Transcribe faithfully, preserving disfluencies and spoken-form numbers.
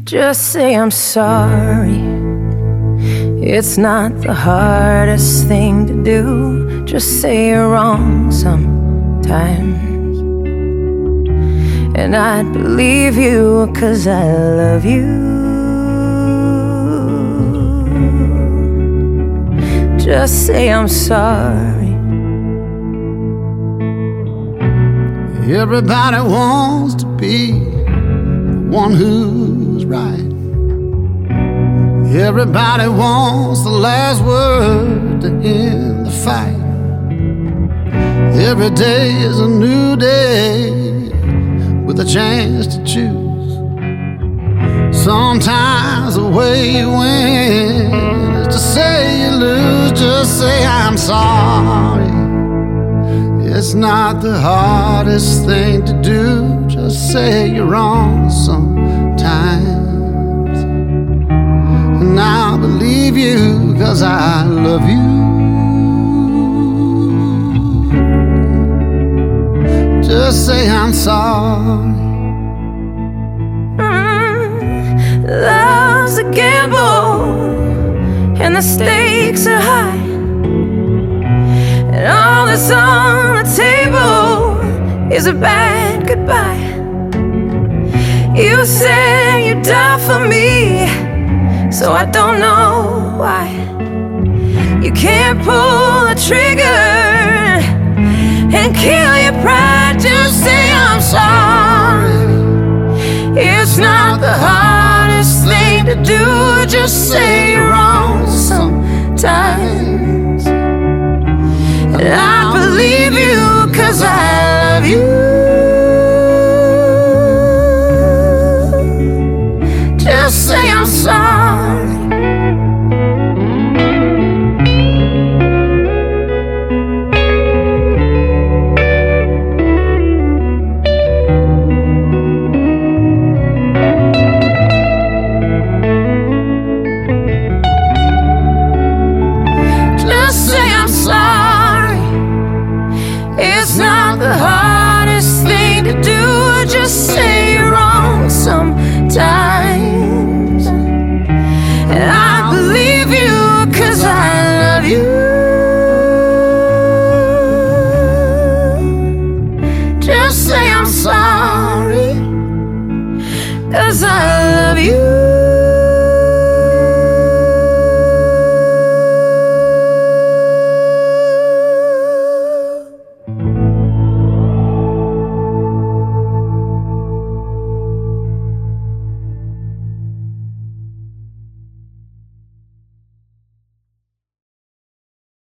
Just say I'm sorry. It's not the hardest thing to do. Just say you're wrong sometimes, and I'd believe you, 'cause I love you. Just say I'm sorry. Everybody wants to be the one who's right. Everybody wants the last word to end the fight. Every day is a new day with a chance to choose. Sometimes the way you win is to say you lose. Just say I'm sorry. It's not the hardest thing to do. Just say you're wrong sometimes, and I'll believe you, 'cause I love you. Just say I'm sorry. mm, Love's a gamble, and the stakes are high, and all that's on the table is a bad goodbye. You said you'd die for me, so I don't know why you can't pull the trigger and kill your pride. Just say I'm sorry. It's not the hardest thing to do. Just say you're wrong sometimes, and I believe you, 'cause I love you.